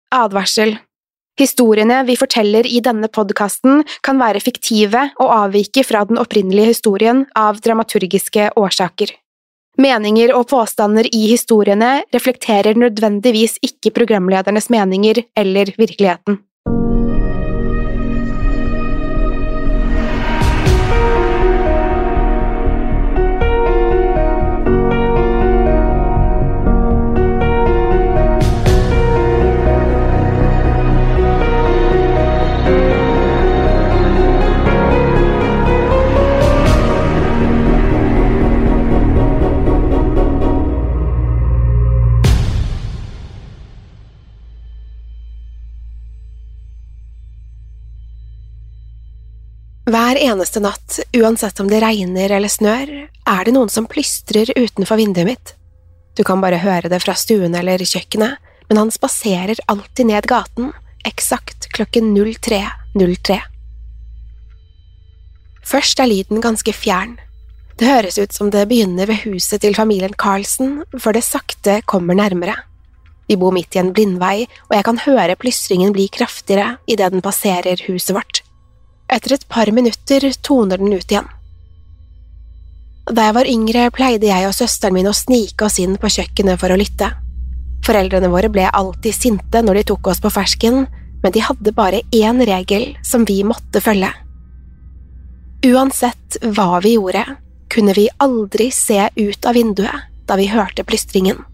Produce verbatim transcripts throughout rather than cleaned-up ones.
Advarsel. Historiene vi forteller i denne podcasten kan være fiktive og avvike fra den opprinnelige historien av dramaturgiske årsaker. Meninger og påstander i historiene reflekterer nødvendigvis ikke programledernes meninger eller virkeligheten. Hver eneste natt, uansett om det regner eller snør, er det noen som plystrer utenfor vinduet mitt. Du kan bare høre det fra stuen eller kjøkkenet, men han spaserer alltid ned gaten, eksakt klokken null tre null tre. Først er lyden ganske fjern. Det høres ut som det begynner ved huset til familien Carlsen, før det sakte kommer nærmere. Vi bor midt i en blindvei, og jeg kan høre plystringen bli kraftigere i det den passerer huset vårt. Etter et par minutter toner den ut igjen. Da jeg var yngre pleide jeg og søsteren min å snike oss inn på kjøkkenet for å lytte. Foreldrene våre ble alltid sinte når de tok oss på fersken, men de hadde bare én regel som vi måtte følge. Uansett hva vi gjorde, kunne vi aldri se ut av vinduet da vi hørte plystringen.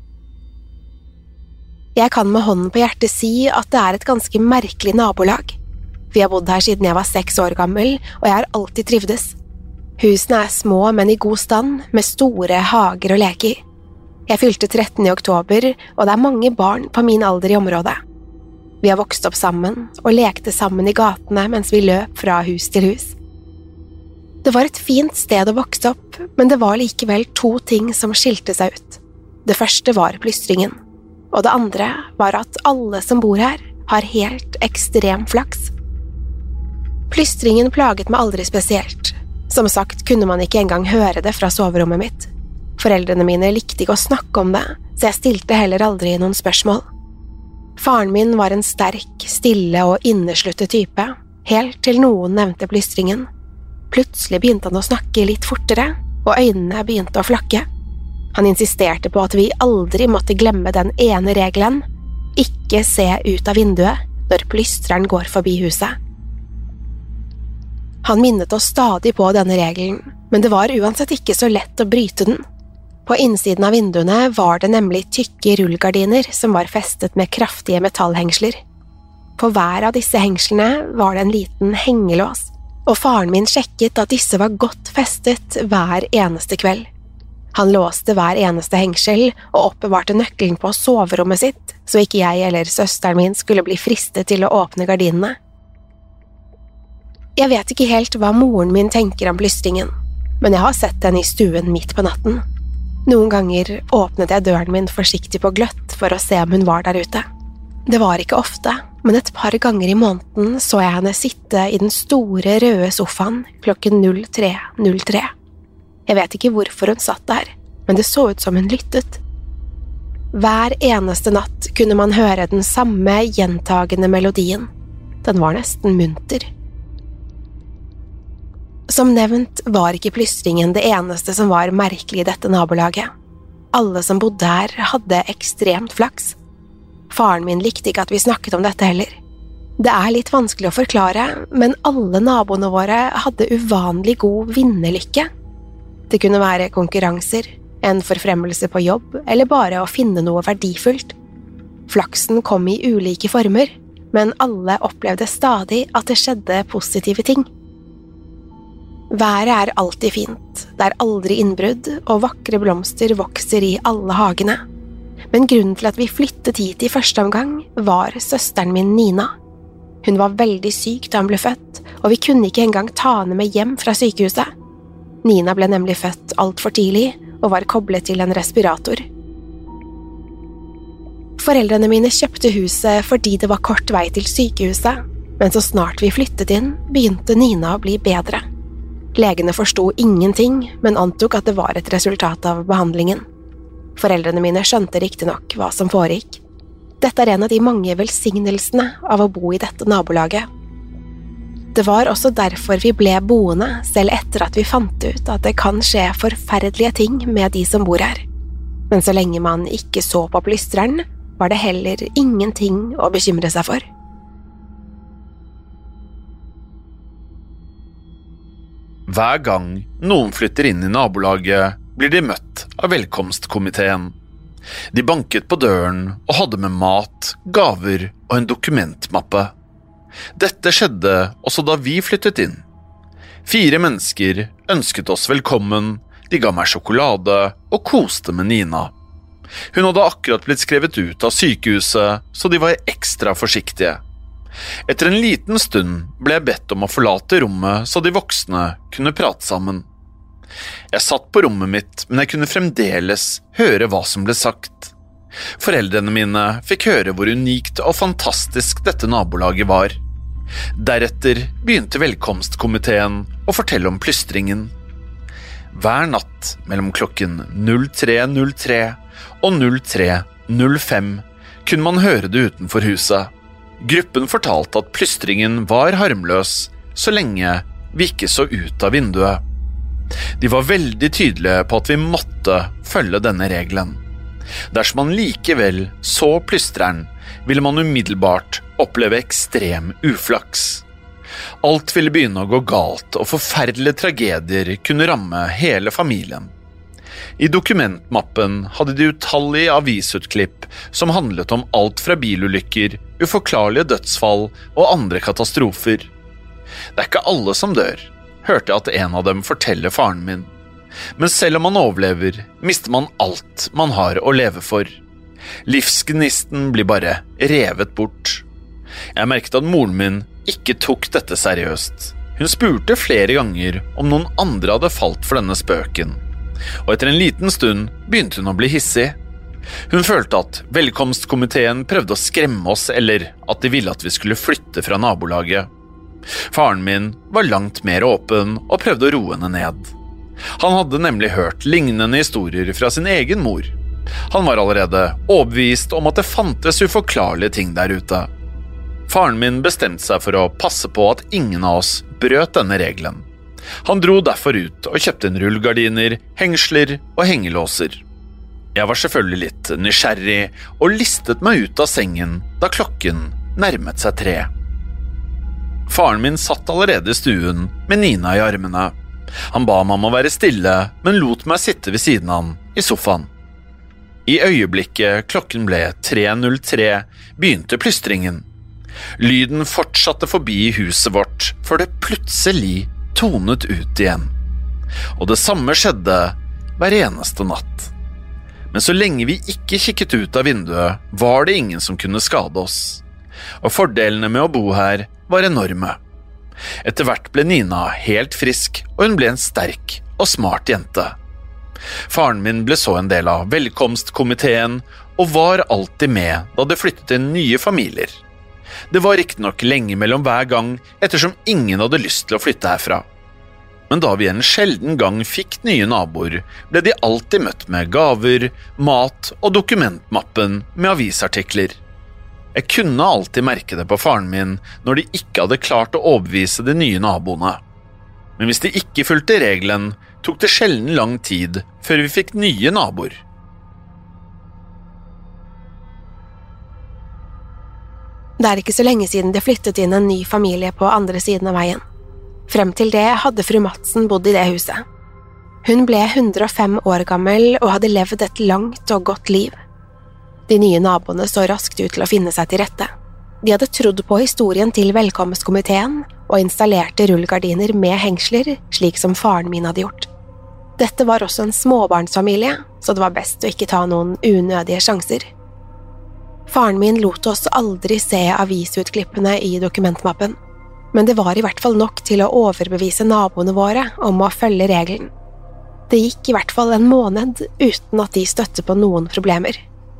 Jeg kan med hånden på hjertet si at det er et ganske merkelig nabolag. Vi har bodd her siden jeg var seks år gammel, og jeg har alltid trivdes. Husene er små, men i god stand, med store hager og leker. Jeg fylte tretten i oktober, og det er mange barn på min alder i området. Vi har vokst opp sammen, og lekte sammen i gatene mens vi løp fra hus til hus. Det var et fint sted å vokse opp, men det var likevel to ting som skilte seg ut. Det første var plystringen, og det andre var at alle som bor her, har helt ekstrem flaks. Plystringen plaget meg aldri spesielt. Som sagt kunne man ikke engang høre det fra soverommet mitt. Foreldrene mine likte ikke å snakke om det, så jeg stilte heller aldri noen spørsmål. Faren min var en sterk, stille og innesluttet type, helt til noen nevnte plystringen. Plutselig begynte han å snakke litt fortere, og øynene begynte å flakke. Han insisterte på at vi aldri måtte glemme den ene regelen, ikke se ut av vinduet når plystreren går forbi huset. Han minnet oss stadig på denne regelen, men det var uansett ikke så lett å bryte den. På innsiden av vinduene var det nemlig tykke rullgardiner som var festet med kraftige metallhengsler. På hver av disse hengslene var det en liten hengelås, og faren min sjekket at disse var godt festet hver eneste kveld. Han låste hver eneste hengsel og oppbevarte nøkkelen på soverommet sitt, så ikke jeg eller søsteren min skulle bli fristet til å åpne gardinene. Jeg vet ikke helt hva moren min tenker om plystringen, men jeg har sett henne i stuen midt på natten. Noen ganger åpnet jeg døren min forsiktig på gløtt for å se om hun var der ute. Det var ikke ofte, men et par ganger i måneden så jeg henne sitte i den store røde sofaen klokken null tre null tre. Jeg vet ikke hvorfor hun satt der, men det så ut som hun lyttet. Hver eneste natt kunne man høre den samme gjentagende melodien. Den var nesten munter. Som nevnt var ikke plystringen det eneste som var merkelig i dette nabolaget. Alle som bodde her hadde ekstremt flaks. Faren min likte ikke at vi snakket om dette heller. Det er litt vanskelig å forklare, men alle naboene våre hadde uvanlig god vinnerlykke. Det kunne være konkurranser, en forfremmelse på jobb, eller bare å finne noe verdifullt. Flaksen kom i ulike former, men alle opplevde stadig at det skjedde positive ting. Været er alltid fint, det er aldri innbrudd, og vakre blomster vokser i alle hagene. Men grunnen til at vi flyttet hit i første omgang var søsteren min Nina. Hun var veldig syk da hun ble født, og vi kunne ikke engang ta henne med hjem fra sykehuset. Nina ble nemlig født alt for tidlig, og var koblet til en respirator. Foreldrene mine kjøpte huset fordi det var kort vei til sykehuset, men så snart vi flyttet inn, begynte Nina å bli bedre. Legene forstod ingenting, men antok at det var et resultat av behandlingen. Foreldrene mine skjønte riktig nok hva som foregikk. Dette er en av de mange velsignelsene av å bo i dette nabolaget. Det var også derfor vi ble boende, selv etter at vi fant ut at det kan skje forferdelige ting med de som bor her. Men så lenge man ikke så på plystreren, var det heller ingenting å bekymre seg for. Hver gang noen flytter inn i nabolaget, blir de møtt av velkomstkomiteen. De banket på døren og hadde med mat, gaver og en dokumentmappe. Dette skjedde også da vi flyttet inn. Fire mennesker ønsket oss velkommen, de ga meg sjokolade og koste med Nina. Hun hadde akkurat blitt skrevet ut av sykehuset, så de var ekstra forsiktige. Etter en liten stund ble jeg bedt om å forlate rommet så de voksne kunne prate sammen. Jeg satt på rommet mitt, men jeg kunne fremdeles høre hva som ble sagt. Foreldrene mine fikk høre hvor unikt og fantastisk dette nabolaget var. Deretter begynte velkomstkomiteen å fortelle om plystringen. Hver natt mellom klokken tre null tre og tre null fem kunne man høre det utenfor huset. Gruppen fortalte at plystringen var harmløs så lenge vi ikke så ut av vinduet. De var veldig tydelige på at vi måtte følge denne regelen. Dersom man likevel så plystreren, ville man umiddelbart oppleve ekstrem uflaks. Alt ville begynne å gå galt, og forferdelige tragedier kunne ramme hele familien. I dokumentmappen hadde de utallige avisutklipp som handlet om alt fra bilulykker, uforklarlige dødsfall og andre katastrofer. Det er ikke alle som dør, hørte jeg at en av dem fortelle faren min. Men selv om man overlever, mister man alt man har å leve for. Livsgnisten blir bare revet bort. Jeg merket at moren min ikke tok dette seriøst. Hun spurte flere ganger om noen andre hadde falt for denne spøken. Og etter en liten stund begynte hun å bli hissig. Hun følte at velkomstkomiteen prøvde å skremme oss, eller at de ville at vi skulle flytte fra nabolaget. Faren min var langt mer åpen og prøvde å roe henne ned. Han hadde nemlig hørt lignende historier fra sin egen mor. Han var allerede overbevist om at det fantes uforklarlige ting der ute. Faren min bestemte seg for å passe på at ingen av oss brøt denne regelen. Han dro derfor ut og kjøpte en rullgardiner, hengsler og hengelåser. Jeg var selvfølgelig litt nysgjerrig og listet meg ut av sengen da klokken nærmet seg tre. Faren min satt allerede i stuen med Nina i armene. Han ba meg om å være stille, men lot meg sitte ved siden av han i sofaen. I øyeblikket klokken ble tre null tre begynte plystringen. Lyden fortsatte forbi huset vårt før det plutselig tonet ut igjen. Og det samme skjedde hver eneste natt. Men så lenge vi ikke kikket ut av vinduet, var det ingen som kunne skade oss. Og fordelene med å bo her var enorme. Etter hvert ble Nina helt frisk, og hun ble en sterk og smart jente. Faren min ble så en del av velkomstkomiteen, og var alltid med da det flyttet inn nye familier. Det var riktignok lenge mellom hver gang, ettersom ingen hadde lyst til å flytte herfra. Men da vi en sjelden gang fikk nye naboer, ble de alltid møtt med gaver, mat og dokumentmappen med avisartikler. Jeg kunne alltid merke det på faren min når de ikke hadde klart å overbevise de nye naboene. Men hvis de ikke fulgte regelen, tok det sjelden lang tid før vi fikk nye naboer. Det er ikke så lenge siden det flyttet inn en ny familie på andre siden av veien. Frem til det hadde fru Madsen bodd i det huset. Hun ble hundre og fem år gammel og hadde levd et langt og godt liv. De nye naboene så raskt ut til å finne seg til rette. De hadde trodd på historien til velkomstkomiteen og installerte rullgardiner med hengsler, slik som faren min hadde gjort. Dette var også en småbarnsfamilie, så det var best å ikke ta noen unødige sjanser. Faren min lot oss aldri se avisutklippene i dokumentmappen, men det var i hvert fall nok til å overbevise naboene våre om å følge regelen. Det gikk i hvert fall en måned uten at de støtte på noen problemer.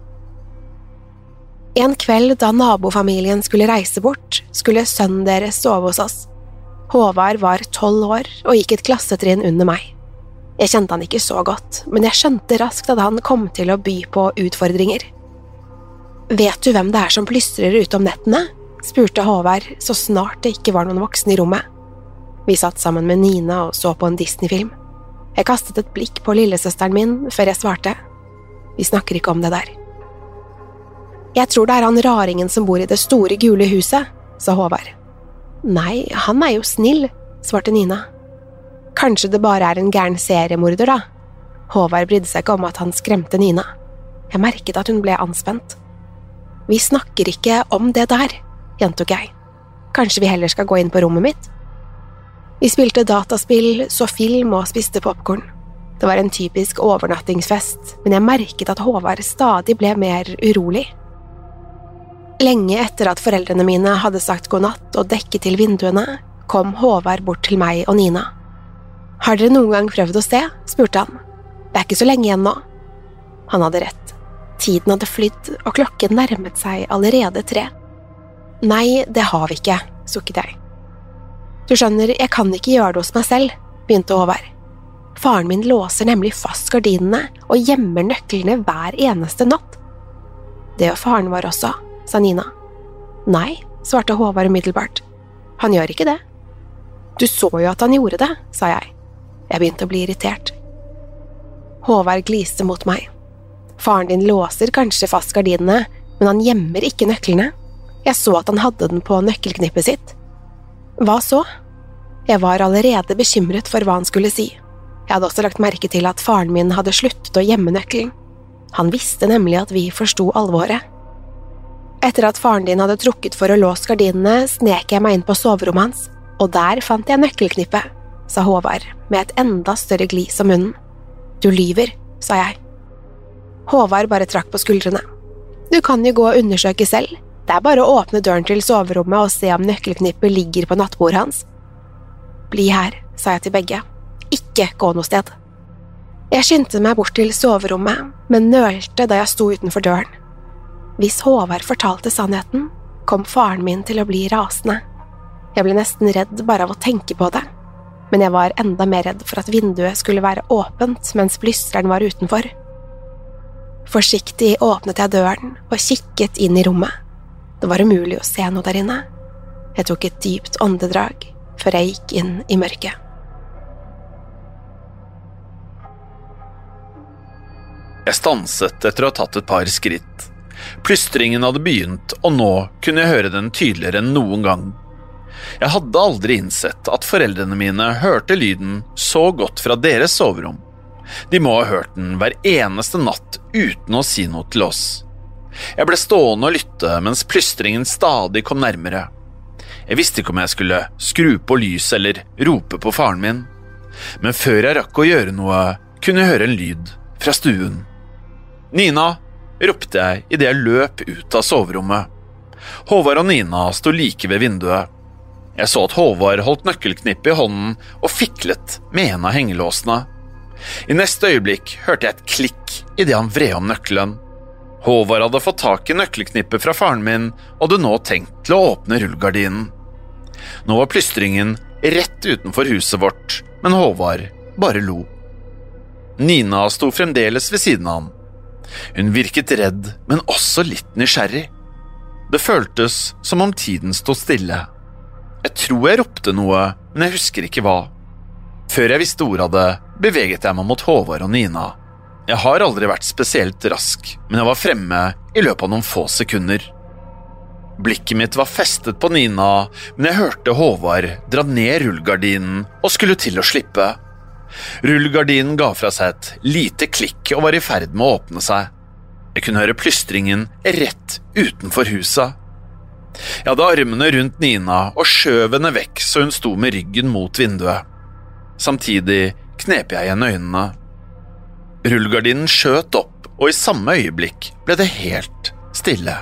En kveld da nabofamilien skulle reise bort, skulle sønnen deres sove hos oss. Håvard var tolv år og gikk et klassetrinn under meg. Jeg kjente han ikke så godt, men jeg skjønte raskt at han kom til å by på utfordringer. Vet du hvem det er som plystrer ut om nettene? Spurte Håvard så snart det ikke var noen voksne i rommet. Vi satt sammen med Nina og så på en Disney-film. Jeg kastet et blikk på lillesøsteren min før jeg svarte. Vi snakker ikke om det der. Jeg tror det er han raringen som bor i det store gule huset, sa Håvard. Nei, han er jo snill, svarte Nina. Kanskje det bare er en gæren seriemorder da? Håvard brydde seg ikke om at han skremte Nina. Jeg merket at hun ble anspent. Vi snakker ikke om det der, gjentok jeg. Kanskje vi heller skal gå inn på rommet mitt? Vi spilte dataspill, så film og spiste popcorn. Det var en typisk overnattingsfest, men jeg merket at Håvard stadig ble mer urolig. Lenge etter at foreldrene mine hadde sagt god natt og dekket til vinduene, kom Håvard bort til meg og Nina. Har dere noen gang prøvd å se? Spurte han. Det er ikke så lenge igjen nå. Han hadde rett. Tiden hadde flydd, og klokken nærmet seg allerede tre. Nei, det har vi ikke, sukket jeg. Du skjønner, jeg kan ikke gjøre det hos meg selv, begynte Håvard. Faren min låser nemlig fast gardinene og gjemmer nøklene hver eneste natt. Det gjør faren vår også, sa Nina. Nei, svarte Håvard umiddelbart. Han gjør ikke det. Du så jo at han gjorde det, sa jeg. Jeg begynte å bli irritert. Håvard gliste mot meg. Faren din låser kanskje fast gardinene, men han gjemmer ikke nøklene. Jeg så at han hadde den på nøkkelknippet sitt. Hva så? Jeg var allerede bekymret for hva han skulle si. Jeg hadde også lagt merke til at faren min hadde sluttet å gjemme nøkkelen. Han visste nemlig at vi forstod alvoret. Etter at faren din hadde trukket for å låse gardinene, snek jeg meg inn på soverommet hans, og der fant jeg nøkkelknippet, sa Håvard med et enda større glis om munnen. Du lyver, sa jeg. Håvard bare trakk på skuldrene. Du kan jo gå og undersøke selv. Det er bare å åpne døren til soverommet og se om nøkkelknippet ligger på nattbordet hans. Bli her, sa jeg til begge. Ikke gå noe sted. Jeg skyndte meg bort til soverommet, men nølte da jeg sto utenfor døren. Hvis Håvard fortalte sannheten, kom faren min til å bli rasende. Jeg ble nesten redd bare av å tenke på det, men jeg var enda mer redd for at vinduet skulle være åpent mens plysteren var utenfor. Forsiktig åpnet jeg døren og kikket inn i rommet. Det var umulig å se noe der inne. Jeg tok et dypt åndedrag før jeg gikk inn i mørket. Jeg stanset etter å ha tatt et par skritt. Plystringen hadde begynt, og nå kunne jeg høre den tydeligere enn noen gang. Jeg hadde aldri innsett at foreldrene mine hørte lyden så godt fra deres soverom. De må ha hørt den hver eneste natt uten å si noe til oss. Jeg ble stående og lytte mens plystringen stadig kom nærmere. Jeg visste ikke om jeg skulle skru på lys eller rope på faren min, men før jeg rakk å gjøre noe, kunne jeg høre en lyd fra stuen. Nina, ropte jeg i det jeg løp ut av soverommet. Håvard og Nina sto like ved vinduet. Jeg så at Håvard holdt nøkkelknippet i hånden og fiklet med en av hengelåsene. I neste øyeblikk hørte jeg et klikk i det han vred om nøkkelen. Håvard hadde fått tak i nøkkelknippet fra faren min og hadde nå tenkt til å åpne rullegardinen. Nå var plystringen rett utenfor huset vårt, men Håvard bare lo. Nina sto fremdeles ved siden av ham. Hun virket redd, men også litt nysgjerrig. Det føltes som om tiden stod stille. Jeg tror jeg ropte noe, men jeg husker ikke hva. Før jeg visste ordet av det, beveget jeg meg mot Håvard og Nina. Jeg har aldri vært spesielt rask, men jeg var fremme i løpet av noen få sekunder. Blikket mitt var festet på Nina, men jeg hørte Håvard dra ned rullegardinen og skulle til å slippe. Rullegardinen ga fra seg et lite klikk og var i ferd med å åpne seg. Jeg kunne høre plystringen rett utenfor huset. Jeg hadde armene rundt Nina og skjøv henne vekk så hun sto med ryggen mot vinduet. Samtidig knep jeg igjen øynene. Rullegardinen skjøt opp, og i samme øyeblikk ble det helt stille.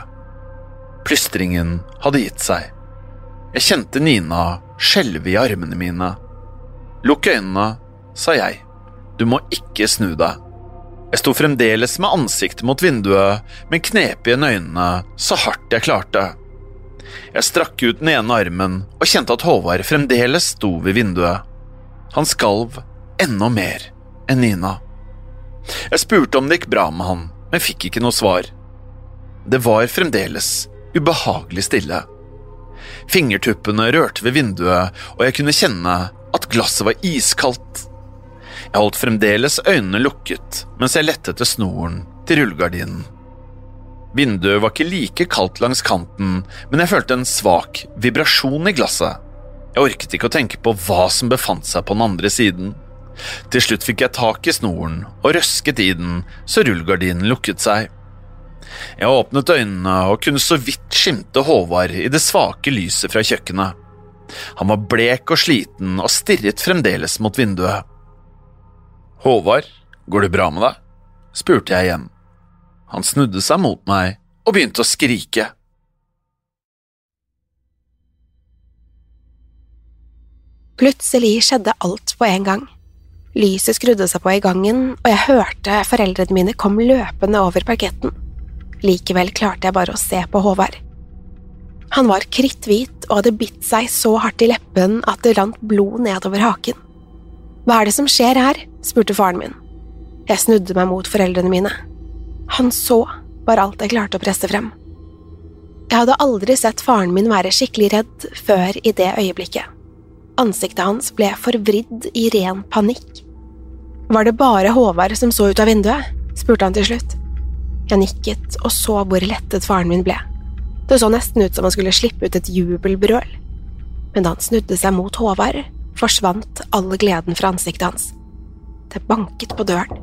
Plystringen hadde gitt seg. Jeg kjente Nina skjelve i armene mine. Lukk øynene, sa jeg. Du må ikke snu deg. Jeg sto fremdeles med ansiktet mot vinduet, men knep igjen øynene så hardt jeg klarte. Jeg strakk ut den ene armen og kjente at Håvard fremdeles sto ved vinduet. Han skalv enda mer enn Nina. Jeg spurte om det gikk bra med han, men fikk ikke noe svar. Det var fremdeles ubehagelig stille. Fingertuppene rørte ved vinduet, og jeg kunne kjenne at glasset var iskaldt. Jeg holdt fremdeles øynene lukket mens jeg lette etter snoren til rullegardinen. Vinduet var ikke like kaldt langs kanten, men jeg følte en svak vibrasjon i glasset. Jeg orket ikke å tenke på hva som befant seg på den andre siden. Til slutt fikk jeg tak i snoren og røsket i den, så rullegardinen lukket seg. Jeg åpnet øynene og kunne så vidt skimte Håvard i det svake lyset fra kjøkkenet. Han var blek og sliten og stirret fremdeles mot vinduet. «Håvard, går det bra med deg?» spurte jeg igjen. Han snudde seg mot meg og begynte å skrike. Plutselig skjedde alt på en gang. Lyset skrudde seg på i gangen, og jeg hørte foreldrene mine kom løpende over parketten. Likevel klarte jeg bare å se på Håvard. Han var kritthvit og hadde bitt seg så hardt i leppen at det rant blod nedover haken. «Hva er det som skjer her?» spurte faren min. Jeg snudde meg mot foreldrene mine. Han så var alt jeg klarte å presse frem. Jeg hadde aldri sett faren min være skikkelig redd før i det øyeblikket. Ansiktet hans ble forvridd i ren panikk. «Var det bare Håvard som så ut av vinduet?» spurte han til slutt. Jeg nikket og så hvor lettet faren min ble. Det så nesten ut som han skulle slippe ut et jubelbrøl. Men da han snudde seg mot Håvard, forsvant all gleden fra ansiktet hans. Det banket på døren.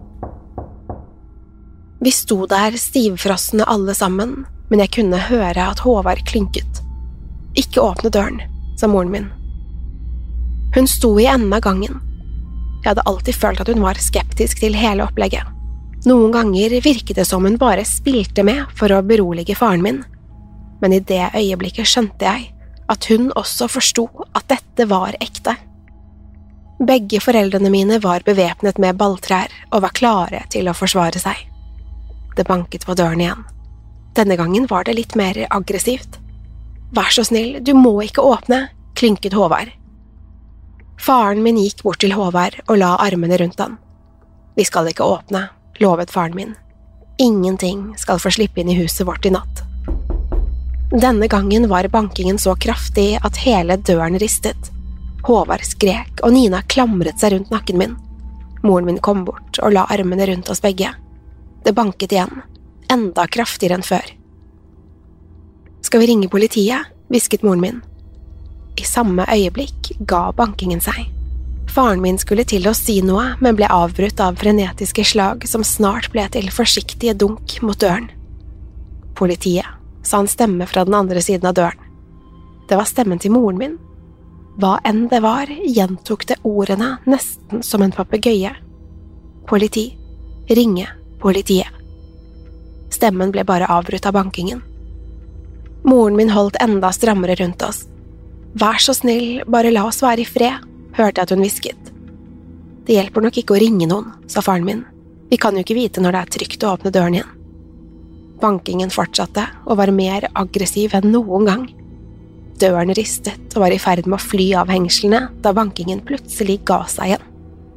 Vi sto der stivfrosne alle sammen, men jeg kunne høre at Håvard klynket. «Ikke åpne døren», sa moren min. Hun sto i enden av gangen. Jeg hadde alltid følt at hun var skeptisk til hele opplegget. Noen ganger virket det som hun bare spilte med for å berolige faren min, men i det øyeblikket skjønte jeg at hun også forstod at dette var ekte. Begge foreldrene mine var bevæpnet med balltrær og var klare til å forsvare seg. Det banket på døren igjen. Denne gangen var det litt mer aggressivt. «Vær så snill, du må ikke åpne», klynket Håvard. Faren min gikk bort til Håvard og la armene rundt han. «Vi skal ikke åpne», lovet faren min. «Ingenting skal få slippe inn i huset vårt i natt». Denne gangen var bankingen så kraftig at hele døren ristet. Håvard skrek, og Nina klamret seg rundt nakken min. Moren min kom bort og la armene rundt oss begge. Det banket igjen, enda kraftigere enn før. «Skal vi ringe politiet?» hvisket moren min. I samme øyeblikk ga bankingen seg. Faren min skulle til å si noe, men ble avbrutt av frenetiske slag som snart ble til forsiktige dunk mot døren. «Politiet», sa en stemme fra den andre siden av døren. Det var stemmen til moren min. Hva enn det var, gjentok det ordene nesten som en papegøye. «Politi, ringe politiet». Stemmen ble bare avbrutt av bankingen. Moren min holdt enda strammere rundt oss. «Vær så snill, bare la oss være i fred», hørte jeg at hun hvisket. «Det hjelper nok ikke å ringe noen», sa faren min. «Vi kan jo ikke vite når det er trygt å åpne døren igjen». Bankingen fortsatte og var mer aggressiv enn noen gang. Døren ristet og var i ferd med å fly av hengslene da bankingen plutselig ga seg igjen.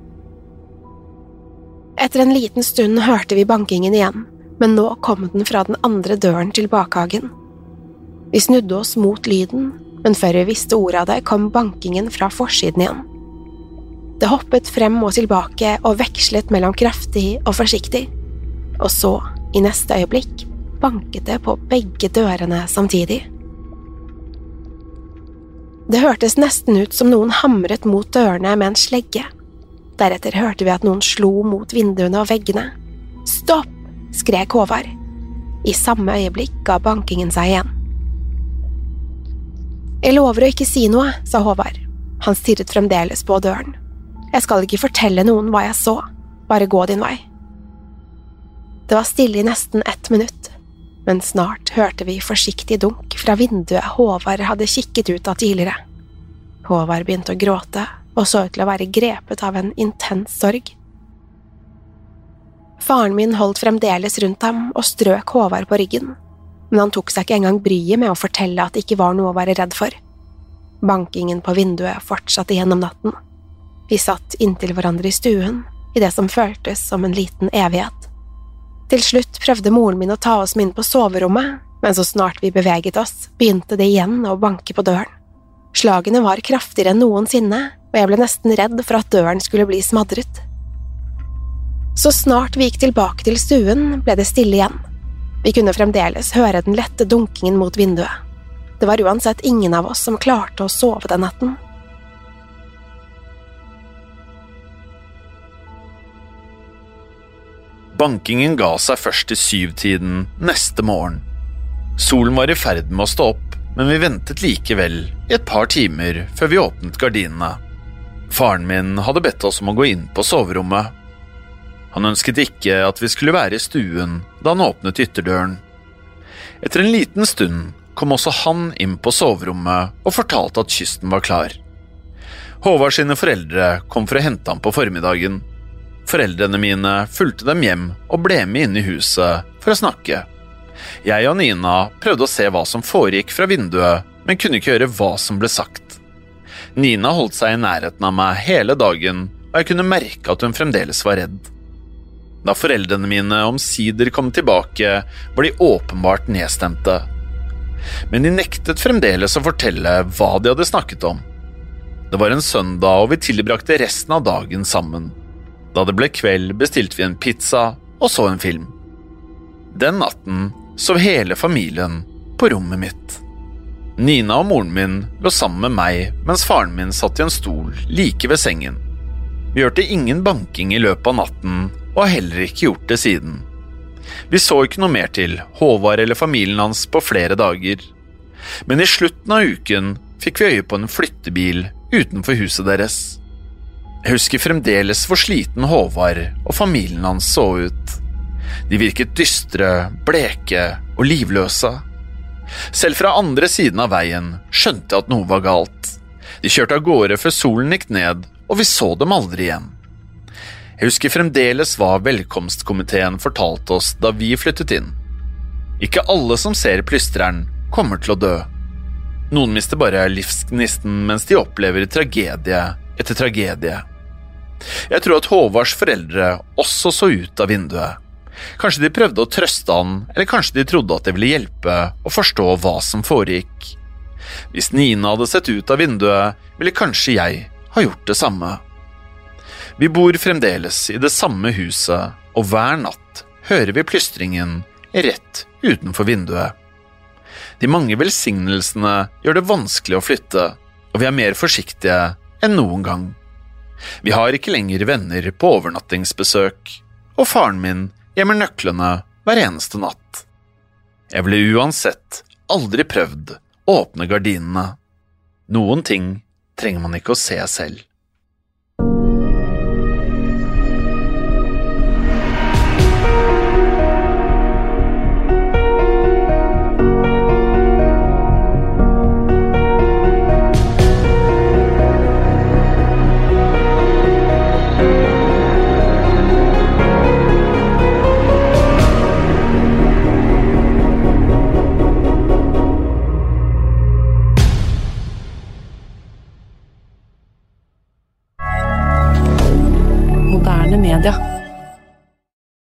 Etter en liten stund hørte vi bankingen igjen, men nå kom den fra den andre døren til bakhagen. Vi snudde oss mot lyden, men før vi visste ordet av det, kom bankingen fra forsiden igjen. Det hoppet frem og tilbake og vekslet mellom kraftig og forsiktig, og så, i neste øyeblikk, banket det på begge dørene samtidig. Det hørtes nesten ut som noen hamret mot dørene med en slegge. Deretter hørte vi at noen slo mot vinduene og veggene. «Stopp!» skrek Håvard. I samme øyeblikk ga bankingen seg igjen. «Jeg lover å ikke si noe», sa Håvard. Han stirret fremdeles på døren. «Jeg skal ikke fortelle noen hva jeg så. Bare gå din vei». Det var stille i nesten ett minutt, men snart hørte vi forsiktig dunk fra vinduet Håvard hadde kikket ut av tidligere. Håvard begynte å gråte og så ut til å være grepet av en intens sorg. Faren min holdt fremdeles rundt ham og strøk Håvard på ryggen, men han tok seg ikke engang bryet med å fortelle at det ikke var noe å være redd for. Bankingen på vinduet fortsatte gjennom natten. Vi satt inntil hverandre i stuen, i det som føltes som en liten evighet. Til slutt prøvde moren min å ta oss med inn på soverommet, men så snart vi beveget oss, begynte det igjen å banke på døren. Slagene var kraftigere enn noensinne, og jeg ble nesten redd for at døren skulle bli smadret. Så snart vi gikk tilbake til stuen, ble det stille igjen. Vi kunne fremdeles høre den lette dunkingen mot vinduet. Det var uansett ingen av oss som klarte å sove den natten. Bankingen ga seg først til syvtiden neste morgen. Solen var i ferd med å stå opp, men vi ventet likevel i et par timer før vi åpnet gardinene. Faren min hadde bedt oss om å gå inn på soverommet. Han ønsket ikke at vi skulle være i stuen da han åpnet ytterdøren. Etter en liten stund kom også han inn på soverommet og fortalte at kysten var klar. Håvard sine foreldre kom for å hente ham på formiddagen. Foreldrene mine fulgte dem hjem og ble med inn i huset for å snakke. Jeg og Nina prøvde å se hva som foregikk fra vinduet, men kunne ikke høre hva som ble sagt. Nina holdt seg i nærheten av meg hele dagen, og jeg kunne merke at hun fremdeles var redd. Da foreldrene mine omsider kom tilbake, var de åpenbart nedstemte. Men de nektet fremdeles å fortelle hva de hadde snakket om. Det var en søndag, og vi tilbrakte resten av dagen sammen. Da det ble kveld, bestilte vi en pizza og så en film. Den natten sov hele familien på rommet mitt. Nina og moren min lå sammen med meg, mens faren min satt i en stol like ved sengen. Vi hørte ingen banking i løpet av natten, og har heller ikke gjort det siden. Vi så ikke noe mer til Håvard eller familien hans på flere dager. Men i slutten av uken fikk vi øye på en flyttebil utenfor huset deres. Jeg husker fremdeles hvor sliten Håvard og familien hans så ut. De virket dystre, bleke og livløse. Selv fra andre siden av veien skjønte jeg at noe var galt. De kjørte av gårde før solen gikk ned, og vi så dem aldri igjen. Jeg husker fremdeles hva velkomstkomiteen fortalte oss da vi flyttet inn. Ikke alle som ser plystreren kommer til å dø. Noen mister bare livsgnisten mens de opplever tragedie etter tragedie. Jeg tror at Håvards foreldre også så ut av vinduet. Kanskje de prøvde å trøste han, eller kanskje de trodde at det ville hjelpe å forstå hva som foregikk. Hvis Nina hadde sett ut av vinduet, ville kanskje jeg ha gjort det samme. Vi bor fremdeles i det samme huset, og hver natt hører vi plystringen rett utenfor vinduet. De mange velsignelsene gjør det vanskelig å flytte, og vi er mer forsiktige enn noen gang. Vi har ikke lenger venner på overnattingsbesøk, og faren min gjemmer nøklene hver eneste natt. Jeg ville uansett aldri prøvd å åpne gardinene. Noen ting trenger man ikke å se selv.